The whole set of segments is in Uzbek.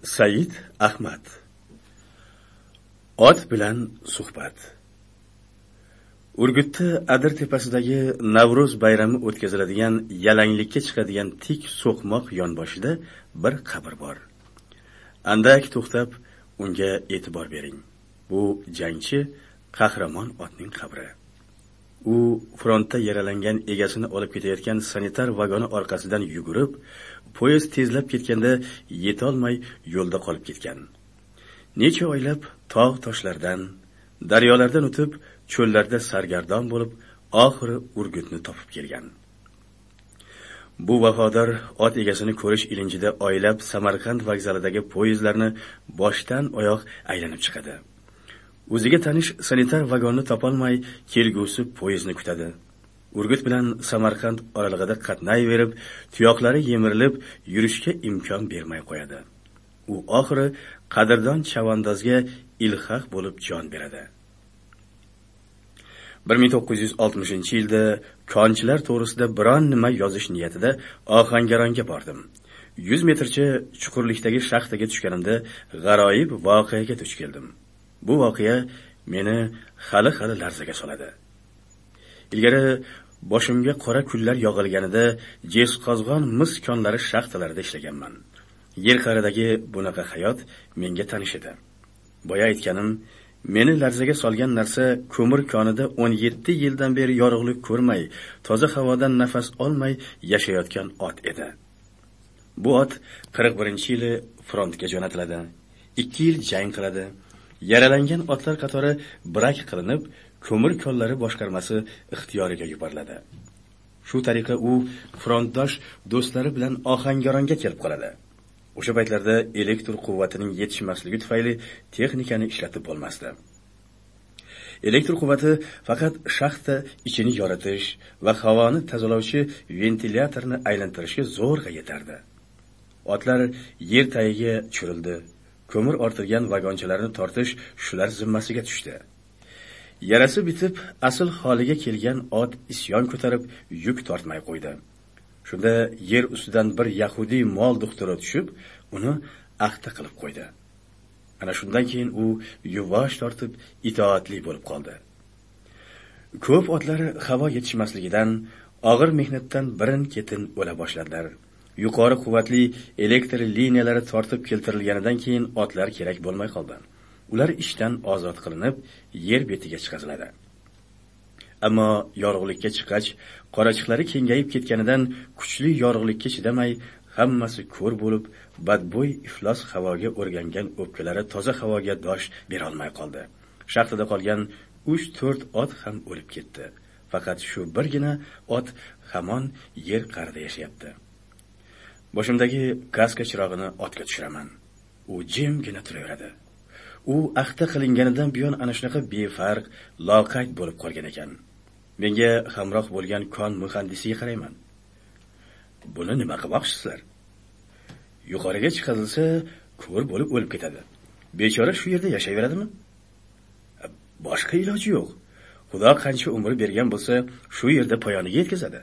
Said Ahmad. Ot bilan suhbat. Urgutda Adir tepasidagi Navro'z bayrami o'tkaziladigan yalanglikka chiqadigan tik so'qmoq yonboshida bir qabr bor. Andak to'xtab, unga e'tibor bering. Bu jangchi qahramon otning qabri. U frontda yaralangan egasini olib ketayotgan sanitar vagoni orqasidan yugurib, poyezd tezlab ketganda yetolmay yo'lda qolib ketgan. Necha oylab tog' toshlardan, daryolardan o'tib, cho'llarda sargardon bo'lib, oxiri Urgutni topib kelgan. Bu vafodor ot egasini ko'rish ilinjida oylab Samarqand vokzalidagi poyezdlarni boshdan oyoq aylanib chiqadi. O'ziga tanish sanitar vagonni topolmay kelgusi poyezdni kutadi. Urgut bilan Samarqand oralig'ida qatnayverib, tuyoqlari yemirilib, yurishga imkon bermay qo'yadi. U oxiri qadrdon chavandozga ilhaq bo'lib jon beradi. 1960-yilda konchilar to'g'risida biron nima yozish niyatida Ohangaronga bordim. 100 metrcha chuqurlikdagi shaxtaga tushganimda g'aroyib voqeaga duch keldim. Bu voqea meni hali larzaga soladi. Ilgari boshimga qora kunlar yog'ilganida Jesqozg'on mis konlari shaxtalarida ishlaganman. Yer qaridagi bunaqa hayot menga tanish edi. Boya aytganim, meni larzaga solgan narsa ko'mir konida 17 yildan beri yorug'lik ko'rmay, toza havodan nafas olmay yashayotgan ot edi. Bu ot 41-yili frontga jo'natiladi. 2 yil jang qiladi. Yaralangan otlar qatori brak qilinib, ko'mir konlari boshqarmasi ixtiyoriga yuboriladi. Shu tariqa u frontdosh do'stlari bilan Ohangaronga kelib qoladi. O'sha paytlarda elektr quvvatining yetishmasligi tufayli texnikani ishlatib bo'lmasdi. Elektr quvvati faqat shaxta ichini yoritish va havoni tozalovchi ventilyatorni aylantirishga zo'rg'a yetardi. Otlar yer tagiga tushirildi. Ko'mir ortilgan vagonchalarni tortish shular zimmasiga tushdi. Yarasi bitib, asl holiga kelgan ot isyon ko'tarib, yuk tortmay qo'ydi. Shunda yer ustidan bir yahudiy mol doktori tushib, uni axta qilib qo'ydi. Ana shundan keyin u yuvosh tortib, itoatli bo'lib qoldi. Ko'p otlar havo yetishmasligidan, og'ir mehnatdan birin-ketin o'la boshladilar. Yuqori quvvatli elektr liniyalari tortib keltirilganidan keyin otlar kerak bo'lmay qoldi. Ular ishdan ozod qilinib, yer betiga chiqariladi. Ammo yorug'likka chiqqach, qorachiqlari kengayib ketganidan kuchli yorug'likka chidamay, hammasi ko'r bo'lib, badbo'y iflos havoga o'rgangan o'pkalari toza havoga dosh bera olmay qoldi. Shaxtada qolgan 3-4 ot ham o'lib ketdi. Faqat shu birgina ot hamon yer qa'rida yashayapti. Boshimdagi kaska chirog'ini otga tushiraman. U jimgina turaveradi. U axta qilinganidan buyon ana shunaqa befarq, loqayd bo'lib qolgan ekan. Menga hamroh bo'lgan kon muhandisiga qarayman. Buni nima qilmoqchisizlar? Yuqoriga chiqarilsa, ko'r bo'lib o'lib ketadi. Bechora shu yerda yashayveradimi? Boshqa iloji yo'q. Xudo qancha umr bergan bo'lsa, shu yerda poyoniga yetkazadi.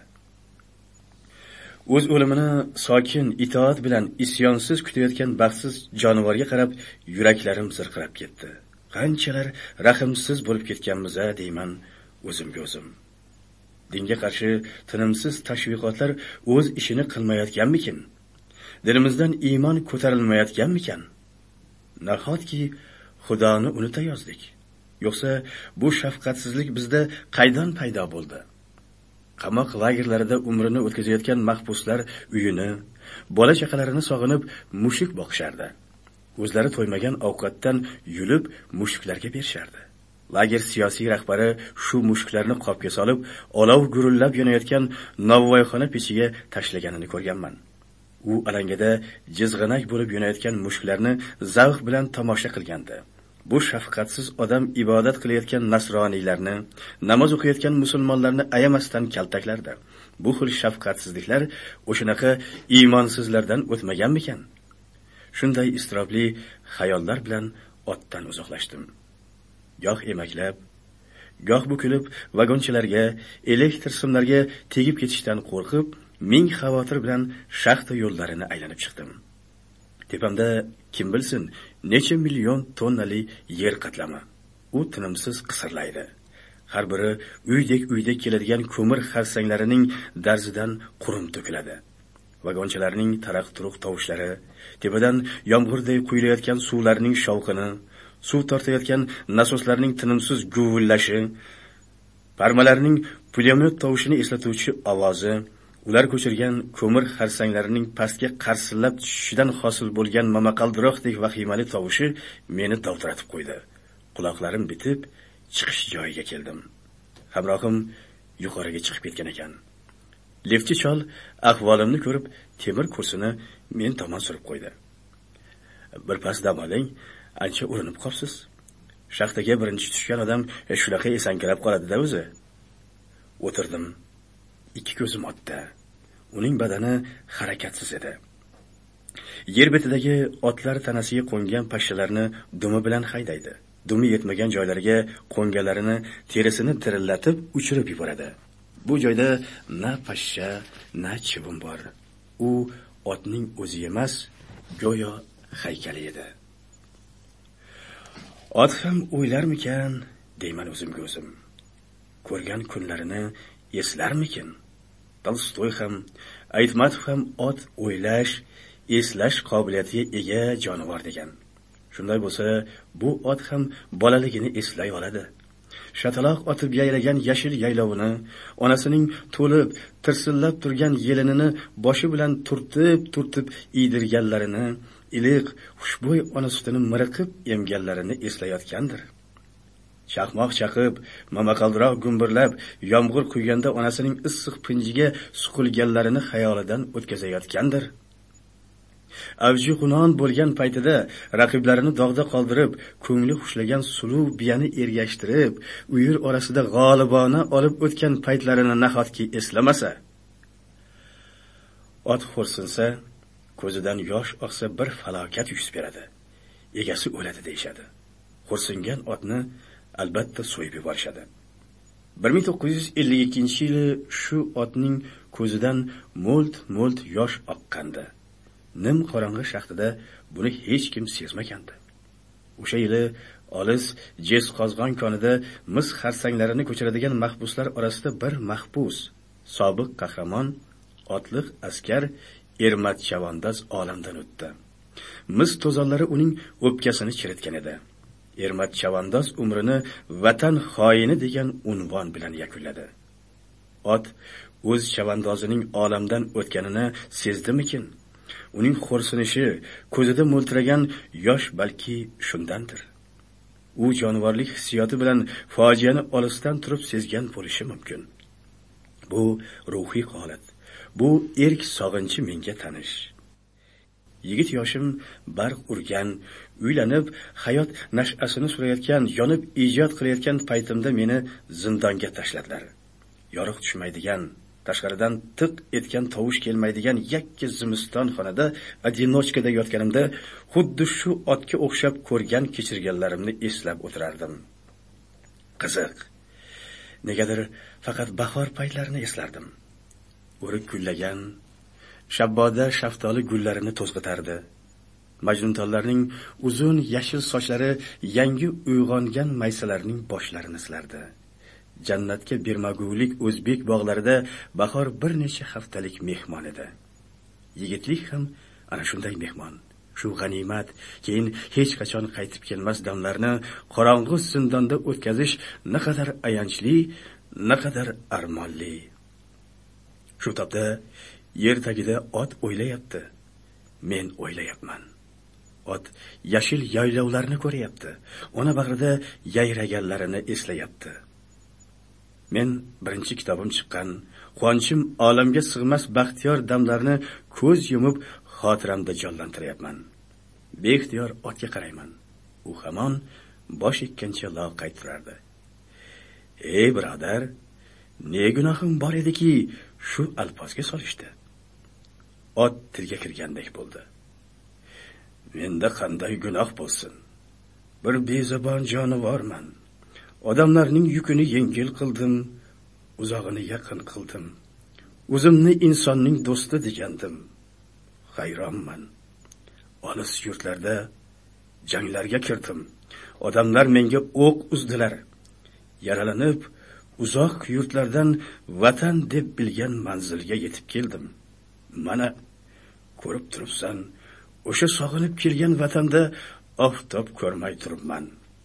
O'z o'limini sokin, itoat bilan isyonsiz kutayotgan baxtsiz jonivorga qarab, yuraklarim zirqirab ketdi. Qanchalar rahimsiz bo'lib ketganmiz-a, deyman o'zimga o'zim. Dinga qarshi tinimsiz tashviqotlar o'z ishini qilmayotganmikin? Dilimizdan iymon ko'tarilmayotganmikan? Nahotki Xudoni unutayozdik? Yo'qsa bu shafqatsizlik bizda qaydan paydo bo'ldi? Qamoq lagerlarida umrini o'tkazayotgan mahbuslar uyini, bola chaqalarini sog'inib mushuk boqishardi. O'zlari to'ymagan ovqatdan yulib mushuklarga berishardi. Lager siyosiy rahbari shu mushuklarni qopga solib, olov gurullab yonayotgan novvoyxona pechiga tashlaganini ko'rganman. U alangada jizg'anak bo'lib yonayotgan mushuklarni zavq bilan tomosha qilgandi. Bu shafqatsiz odam ibodat qilayotgan nasroniylarni, namoz o'qiyotgan musulmonlarni ayamasdan kaltaklardi. Bu xil shafqatsizliklar o'shanaqa iymonsizlardan o'tmaganmikan? Shunday istirobli xayollar bilan otdan uzoqlashdim. Goh emaklab, goh bukilib vagonchalarga, elektr simlarga tegib ketishdan qo'rqib, ming xavotir bilan shaxta yo'llarini aylanib chiqdim. Tepamda kim bilsin necha million tonnali yer qatlami. U tinimsiz qisirlaydi. Har biri uydek keladigan ko'mir xarsanglarining darzidan qurum to'kiladi. Vagonchalarning taraq-turuq tovushlari, tepadan yomg'irday quyilayotgan suvlarning shovqini, suv tortayotgan nasoslarning tinimsiz guvillashi, parmalarning pulemyot tovushini eslatuvchi ovozi, ular ko'chirgan ko'mir xarsanglarining pastga qarsillab tushishidan hosil bo'lgan momaqaldiroqdek vahimali tovushi meni dovdiratib qo'ydi. Quloqlarim bitib, chiqish joyiga keldim. Hamrohim yuqoriga chiqib ketgan ekan. Liftchi chol ahvolimni ko'rib, temir kursini men tomon surib qo'ydi. Bir pas dam oling, ancha urinib qolsiz. Shaxtaga birinchi tushgan odam shunaqa esankirab qoladi-da o'zi. O'tirdim. Ikki ko'zim otda. Uning badani harakatsiz edi. Yer betidagi otlar tanasiga qo'ngan pashshalarni dumi bilan haydaydi. Dumi yetmagan joylariga qo'ngalarini, terisini tirillatib uchirib yuboradi. Bu joyda na pashsha, na chivin bor. U otning o'zi emas, go'yo haykali edi. Ot ham o'ylarmikan, deyman o'zimga o'zim. Ko'rgan kunlarini eslarmikin? Tolstoy ham, Aytmatov ham ot o'ylash, eslash qobiliyatiga ega jonivor degan. Shunday bo'lsa, bu ot ham bolaligini eslay oladi. Shataloq otib yaylagan yashil yaylovini, onasining to'lib, tirsillab turgan yelinini boshi bilan turtib iydirganlarini, iliq, xushbo'y ona sutini miriqib emganlarini eslayotgandir. Chaqmoq chaqib, momaqaldiroq gumburlab, yomg'ir quyganda onasining issiq pinjiga suqilganlarini xayolidan o'tkazayotgandir. Avji xunon bo'lgan paytida raqiblarini dog'da qoldirib, ko'ngli xushlagan suluv biyani ergashtirib, uyur orasida g'olibona olib o'tgan paytlarini nahotki eslamasa. Ot xo'rsinsa, ko'zidan yosh oqsa bir falokat yuz beradi. Egasi o'ladi deyshadi. Xo'rsingan otni albatta so'yib yuborishadi. 1952-yili shu otning ko'zidan mo'lt yosh oqqandi. Nim qorong'i shaxtida buni hech kim sezmagandi. O'sha yili olis Jesqozg'on konida mis xarsanglarini ko'chiradigan mahbuslar orasida bir mahbus, sobiq qahramon, otliq askar Ermat Chavandoz olamdan o'tdi. Mis to'zonlari uning o'pkasini chiritgan edi. Ermat Chavandoz umrini vatan xoini degan unvon bilan yakunladi. Ot o'z chavandozining olamdan o'tganini sezdimikin? Uning xo'rsinishi, ko'zida mo'ltiragan yosh balki shundandir. U jonivorlik hissiyoti bilan fojiani olisdan turib sezgan bo'lishi mumkin. Bu ruhiy holat. Bu erk sog'inchi menga tanish. Yigit yoshim barq urgan, uylanib, hayot nash'asini surayotgan, yonib ijod qilayotgan paytimda meni zindonga tashladilar. Yorug' tushmaydigan, tashqaridan tiq etgan tovush kelmaydigan yakka zimiston xonada adinochkada yotganimda xuddi shu otga o'xshab ko'rgan kechirganlarimni eslab o'tirardim. Qiziq. Negadir faqat bahor paytlarini eslardim. O'rik gullagan, shabboda shaftoli gullarini to'zg'itardi. Majnuntollarning uzun yashil sochlari yangi uyg'ongan maysalarning boshlarini silardi. Jannatga bermagulik o'zbek bog'larida bahor bir necha haftalik mehmon edi. Yigitlik ham ana shunday mehmon. Shu g'animat, keyin hech qachon qaytib kelmas damlarni qorong'u zindonda o'tkazish naqadar ayanchli, naqadar armonli. Shu topda yer tagida ot o'ylayapti. Men o'ylayapman. Ot yashil yaylovlarni ko'ryapti. Ona bag'rida yayraganlarini eslayapti. Men birinchi kitobim chiqqan, quvonchim olamga sig'mas baxtiyor damlarni ko'z yumib xotiramda jonlantiryapman. Beixtiyor otga qarayman. U hamon bosh ekkancha loqayd turardi. Ey birodar, ne gunohim bor ediki, shu alpozga solishdi. Ot tilga kirgandek bo'ldi. Menda qanday gunoh bo'lsin? Bir bezabon jonivorman. Odamlarning yukini yengil qildim, uzog'ini yaqin qildim. O'zimni insonning do'sti degandim. Hayronman. olis yurtlarda janglarga kirdim. Odamlar menga o'q uzdilar. Yaralanib, uzoq yurtlardan vatan deb bilgan manzilga yetib keldim. Mana ko'rib turibsan, o'sha sog'inib kelgan vatanda oftob ko'rmay turibman.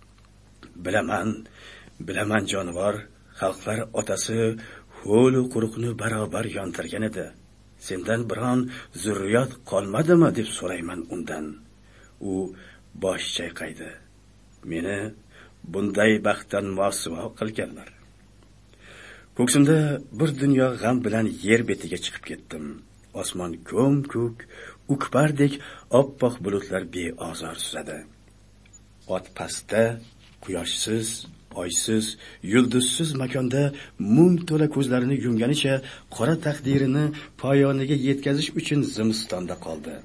Bilaman jonivor, xalqlar otasi ho'l quruqni barobar yontirgan edi. Sendan biron zurriyot qolmadimi deb so'rayman undan. U bosh chayqaydi. Meni bunday baxtdan mosuvo qilganlar. Ko'ksimda bir dunyo g'am bilan yer betiga chiqib ketdim. Osmon ko'm-ko'k, ukpardek oppoq bulutlar beozor suzadi. Ot pastda, quyoshsiz, oysiz, yulduzsiz makonda mum to'la ko'zlarini yumganicha qora taqdirini poyoniga yetkazish uchun zimistonda qoldi.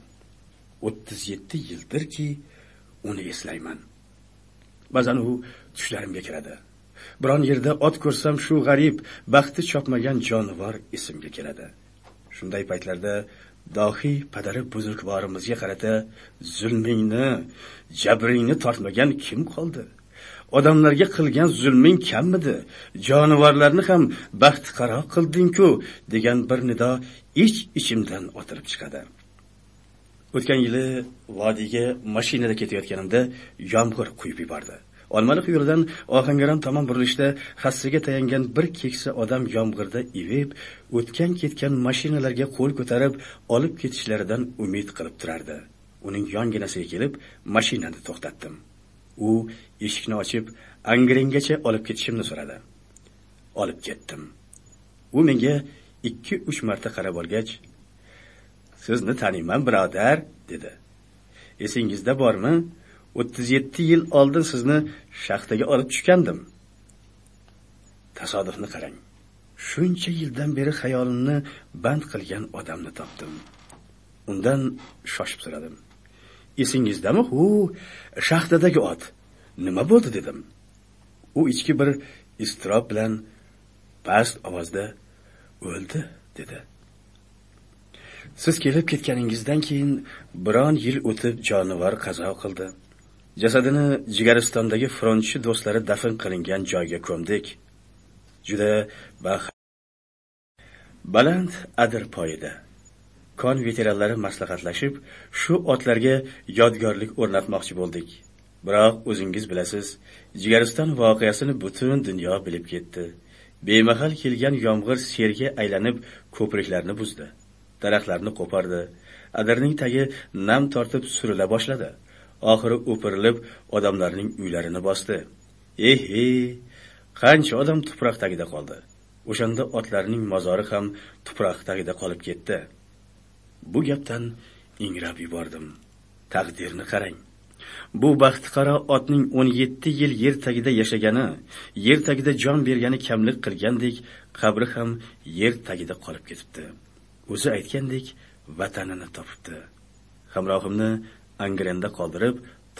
37 yildirki uni eslayman. Ba'zan u tushlarimga kiradi. Biron yerda ot ko'rsam shu g'arib, baxti chopmagan jonivor esimga keladi. Shunday paytlarda dohiy padari buzrukvorimizga qarata zulmingni, jabringni tortmagan kim qoldi? Odamlarga qilgan zulming kammidi? Jonivorlarni ham baxtiqaro qilding-ku degan bir nido ichimdan otilib chiqadi. O'tgan yili vodiyga mashinada ketayotganimda yomg'ir quyib yubordi. Olmaliq yo'lidan Ohangaron tomon burilishda hassiga tayangan bir keksa odam yomg'irda ivib, o'tgan-ketgan mashinalarga qo'l ko'tarib, olib ketishlaridan umid qilib turardi. Uning yonginasiga kelib, mashinani to'xtatdim. U eshikni ochib, Angrengacha olib ketishimni so'radi. Olib ketdim. U menga 2-3 marta qarab olgach, "Sizni taniyman, birodar", dedi. "Esingizda bormi? 37 yil oldin sizni shaxtaga olib tushgandim." Tasodifni qarang. Shuncha yildan beri xayolimni band qilgan odamni topdim. Undan shoshib so'radim. "Esingizdami? U shaxtadagi ot. Nima bo'ldi?" dedim. U ichki bir iztirob bilan past ovozda "O'ldi", dedi. "Siz kelib ketganingizdan keyin biron yil o'tib jonivor qazo qildi. Jasadini Jigaristondagi frontchi do'stlari dafn qilingan joyga ko'mdik. Juda baland adir poyida. Kon veteranlari maslahatlashib, shu otlarga yodgorlik o'rnatmoqchi bo'ldik. Biroq o'zingiz bilasiz, Jigariston voqeasini butun dunyo bilib ketdi. Bemahal kelgan yomg'ir serga aylanib ko'priklarni buzdi. Daraxtlarni qo'pardi. Adirning tagi nam tortib surila boshladi. Oxiri o'pirilib odamlarning uylarini bosdi. Qancha odam tuproq tagida qoldi. O'shanda otlarning mozori ham tuproq tagida qolib ketdi. Bu gapdan ingrab yubordim. Taqdirni qarang. Bu baxtiqaro otning 17 yil yer tagida yashagani, yer tagida jon bergani kamlik qilgandek, qabri ham yer tagida qolib ketibdi. O'zi aytgandek, vatanini topibdi. Hamrohimni Angrenda qoldirib,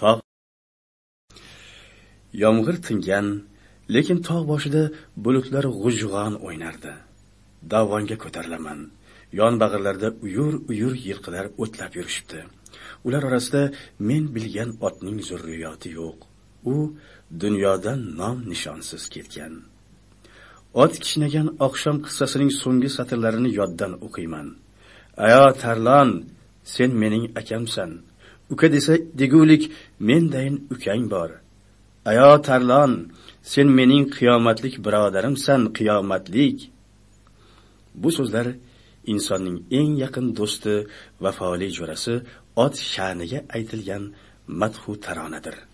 yomg'ir tingan, lekin tog' boshida bulutlar g'ujg'on o'ynardi. Dovonga ko'tarilaman. Yon bag'irlarda uyur yilqilar o'tlab yurishibdi. Ular orasida men bilgan otning zurriyoti yo'q. U dunyodan nom nishonsiz ketgan. Ot kishnagan oqshom qissasining so'nggi satrlarini yoddan o'qiyman. "Ayo Tarlon, sen mening akamsan. Uka desa degulik mendayin ukang bor. Ayo Tarlon, sen mening qiyomatlik birodarimsan, qiyomatlik." Bu so'zlar insonning eng yaqin do'sti, vafoli jo'rasi ot sha'niga aytilgan madhu taronadir.